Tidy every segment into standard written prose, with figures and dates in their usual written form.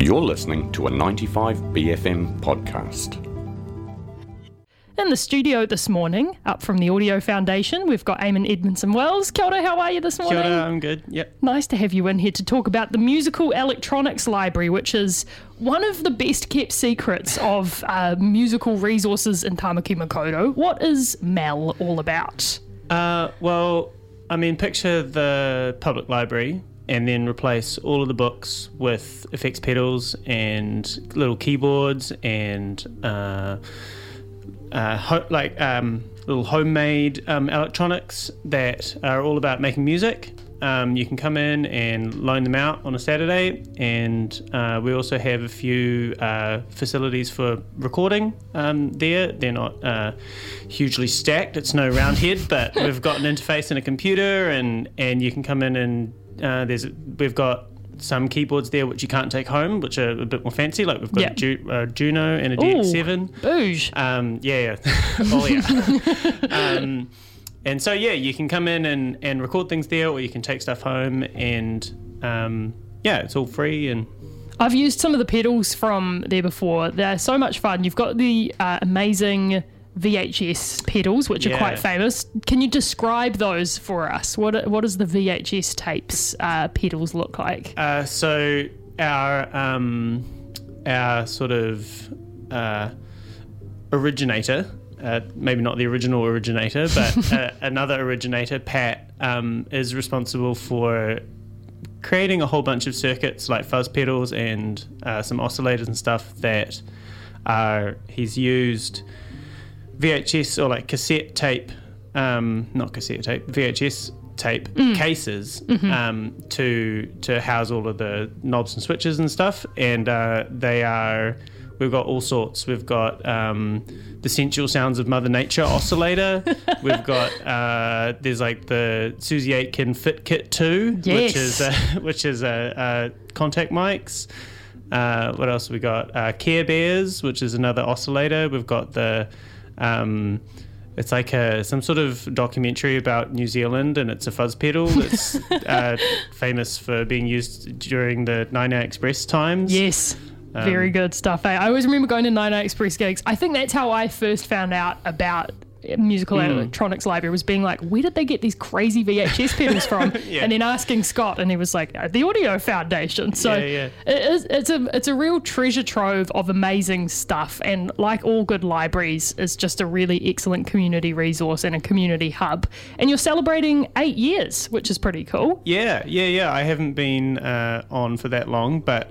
You're listening to a 95BFM podcast. In the studio this morning, up from the Audio Foundation, we've got Eamon Edmondson-Wells. Kia ora, how are you this morning? Kia ora, I'm good, yep. Nice to have you in here to talk about the Musical Electronics Library, which is one of the best kept secrets of musical resources in Tamaki Makaurau. What is MEL all about? Picture the public library and then replace all of the books with effects pedals and little keyboards and little homemade electronics that are all about making music. You can come in and loan them out on a Saturday, and we also have a few facilities for recording there. They're not hugely stacked, it's no round head, but we've got an interface and a computer, and you can come in and we've got some keyboards there which you can't take home, which are a bit more fancy. Like we've got a Juno and a DX7. Boosh. Oh yeah. And so you can come in and record things there, or you can take stuff home, and it's all free. And I've used some of the pedals from there before. They're so much fun. You've got the amazing VHS pedals, which are quite famous. Can you describe those for us? What does the VHS tapes pedals look like? So our sort of originator, maybe not the original originator, but another originator, Pat, is responsible for creating a whole bunch of circuits like fuzz pedals and some oscillators and stuff that he's used VHS or like cassette tape, not cassette tape, VHS tape cases to house all of the knobs and switches and stuff. And we've got all sorts. We've got the Sensual Sounds of Mother Nature oscillator. We've got there's like the Susie Aitken Fit Kit 2, which is contact mics. What else have we got? Care Bears, which is another oscillator. We've got the it's like some sort of documentary about New Zealand, and it's a fuzz pedal that's famous for being used during the Nine Hour Express times. Yes. Very good stuff. I always remember going to Nine Hour Express gigs. I think that's how I first found out about Musical Electronics Library, was being like, where did they get these crazy VHS pedals from? And then asking Scott, and he was like, the Audio Foundation. So it's a real treasure trove of amazing stuff, and like all good libraries, it's just a really excellent community resource and a community hub. And you're celebrating 8 years, which is pretty cool. Yeah. I haven't been on for that long, but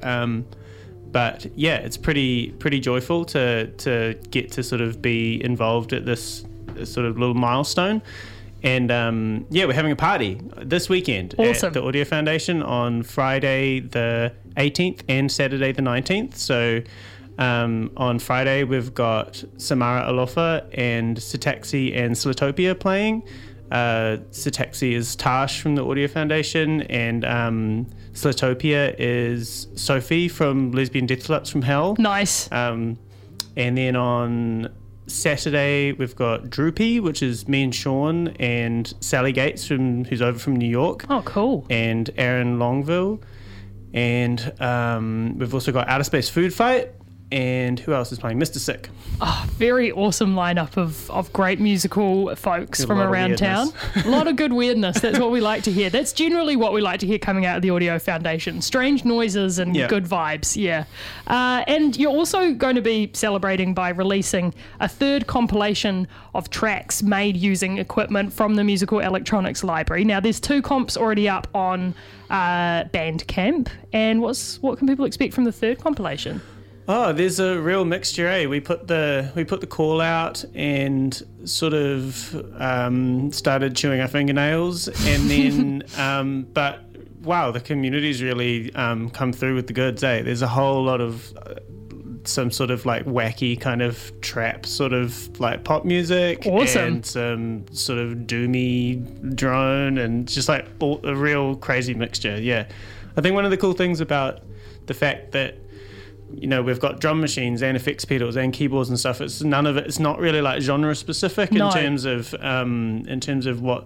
yeah, it's pretty joyful to get to sort of be involved at this sort of little milestone. And we're having a party this weekend at the Audio Foundation on Friday the 18th and Saturday the 19th. So on Friday we've got Samara Alofa and Sitaxi and Slitopia playing. Sitaxi is Tash from the Audio Foundation, and Slitopia is Sophie from Lesbian Death Slaps from Hell. Nice. And then on Saturday we've got Droopy, which is me and Sean and Sally Gates who's over from New York. Oh, cool. And Aaron Longville. And we've also got Outer Space Food Fight. And who else is playing? Mr. Sick. Oh, very awesome lineup of great musical folks from around town. A lot of good weirdness. That's what we like to hear. That's generally what we like to hear coming out of the Audio Foundation. Strange noises and good vibes, and you're also going to be celebrating by releasing a third compilation of tracks made using equipment from the Musical Electronics Library. Now, there's 2 comps already up on Bandcamp. And what can people expect from the third compilation? Oh, there's a real mixture, eh? We put the call out and sort of started chewing our fingernails, and then but wow, the community's really come through with the goods, eh? There's a whole lot of some sort of like wacky kind of trap sort of like pop music, and some sort of doomy drone, and just like a real crazy mixture. Yeah, I think one of the cool things about the fact that we've got drum machines and effects pedals and keyboards and stuff. It's not really like genre specific in terms of what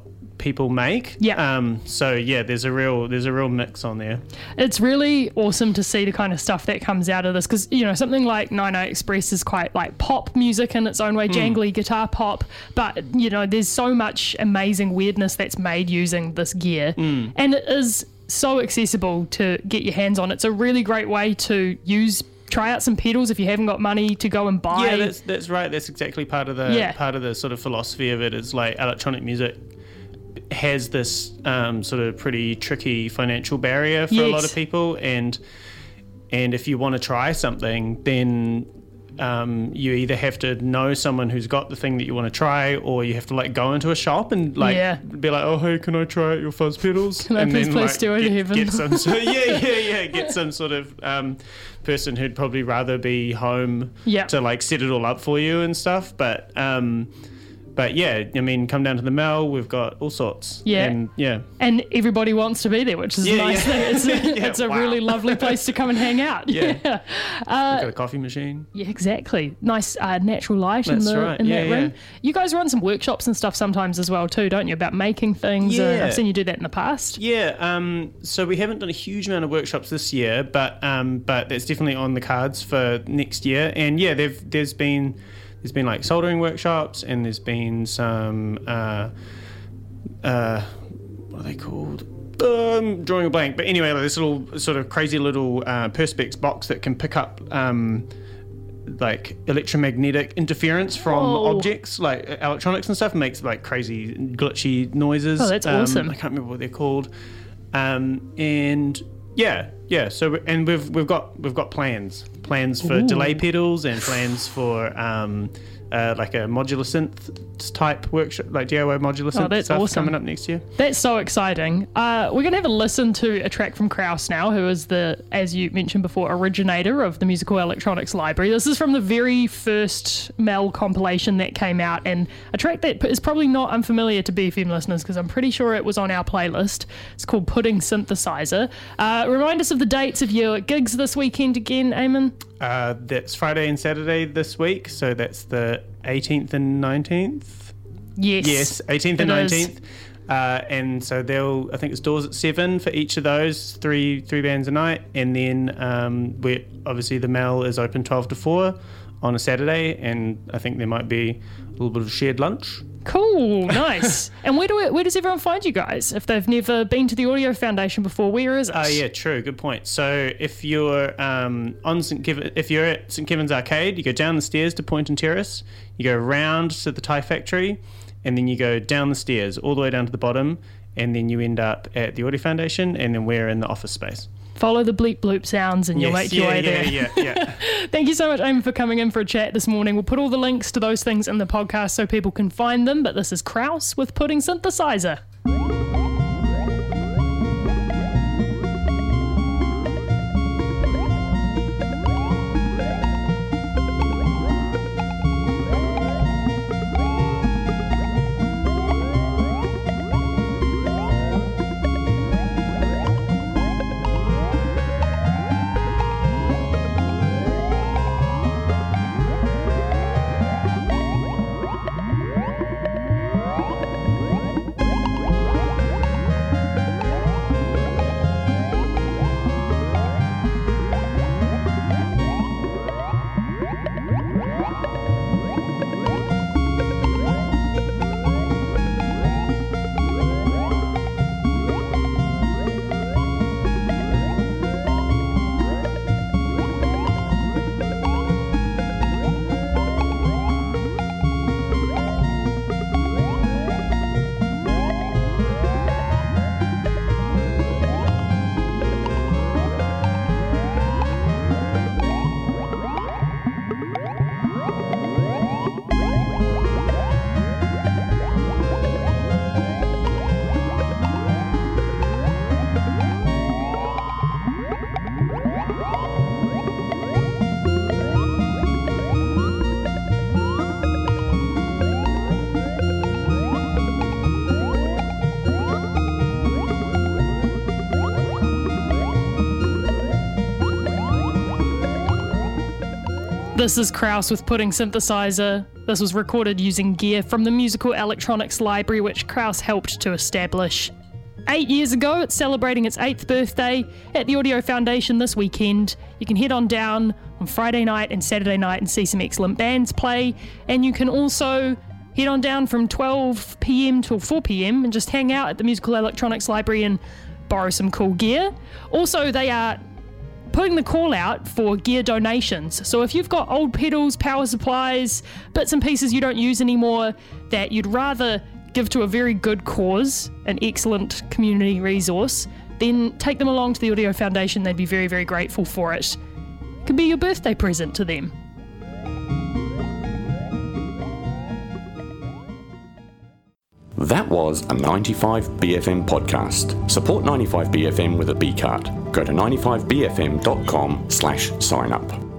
people make. Yeah. So yeah, there's a real mix on there. It's really awesome to see the kind of stuff that comes out of this, because something like 99 Express is quite like pop music in its own way, jangly guitar pop, but there's so much amazing weirdness that's made using this gear, and it is so accessible to get your hands on. It's a really great way to try out some pedals if you haven't got money to go and buy. Yeah, that's right. That's exactly part of the sort of philosophy of it. Is like electronic music has this sort of pretty tricky financial barrier for a lot of people, and if you want to try something, then you either have to know someone who's got the thing that you want to try, or you have to like go into a shop and like be like, oh hey, can I try out your fuzz pedals? Can I please do it, Heaven? Get some get some sort of person who'd probably rather be home to like set it all up for you and stuff. But yeah, I mean, come down to the Mel, we've got all sorts. Yeah. And everybody wants to be there, which is a nice thing. It's a really lovely place to come and hang out. Yeah. We've got a coffee machine. Yeah, exactly. Nice natural light in that room. You guys run some workshops and stuff sometimes as well too, don't you, about making things? Yeah. I've seen you do that in the past. Yeah. So we haven't done a huge amount of workshops this year, but that's definitely on the cards for next year. And yeah, there's been like soldering workshops, and there's been some what are they called? Drawing a blank. But anyway, like this little sort of crazy little Perspex box that can pick up like electromagnetic interference from objects like electronics and stuff, and makes like crazy glitchy noises. Oh, that's awesome. I can't remember what they're called. And yeah. So we've got plans for delay pedals, and plans for like a modular synth type workshop, like DIY modular synth stuff awesome. Coming up next year. That's so exciting. We're going to have a listen to a track from Kraus now, who is the, as you mentioned before, originator of the Musical Electronics Library. This is from the very first Mel compilation that came out, and a track that is probably not unfamiliar to BFM listeners, because I'm pretty sure it was on our playlist. It's called Pudding Synthesizer. Remind us of the dates of your gigs this weekend again, Eamon. That's Friday and Saturday this week, so that's the 18th and 19th. Yes, 18th and 19th. And so I think it's doors at 7 for each of those, three bands a night, and then obviously the Mel is open 12 to 4 on a Saturday, and I think there might be a little bit of shared lunch. Cool, nice. And where does everyone find you guys if they've never been to the Audio Foundation before? Where is it? Yeah, true, good point. So if you're if you're at St Kevin's Arcade, you go down the stairs to Poynton Terrace, you go round to the Tie Factory, and then you go down the stairs all the way down to the bottom, and then you end up at the Audio Foundation, and then we're in the office space. Follow the bleep bloop sounds and you'll make your way there. Yeah. Thank you so much, Eamon, for coming in for a chat this morning. We'll put all the links to those things in the podcast so people can find them. But this is Kraus with Pudding Synthesizer. This is Kraus with Pudding Synthesizer. This was recorded using gear from the Musical Electronics Library, which Krause helped to establish. 8 years ago, it's celebrating its 8th birthday at the Audio Foundation this weekend. You can head on down on Friday night and Saturday night and see some excellent bands play. And you can also head on down from 12 p.m. till 4 p.m. and just hang out at the Musical Electronics Library and borrow some cool gear. Also, they are putting the call out for gear donations. So if you've got old pedals, power supplies, bits and pieces you don't use anymore that you'd rather give to a very good cause, an excellent community resource, then take them along to the Audio Foundation. They'd be very, very grateful for it. It could be your birthday present to them. That was a 95BFM podcast. Support 95BFM with a B card. Go to 95bfm.com/sign up.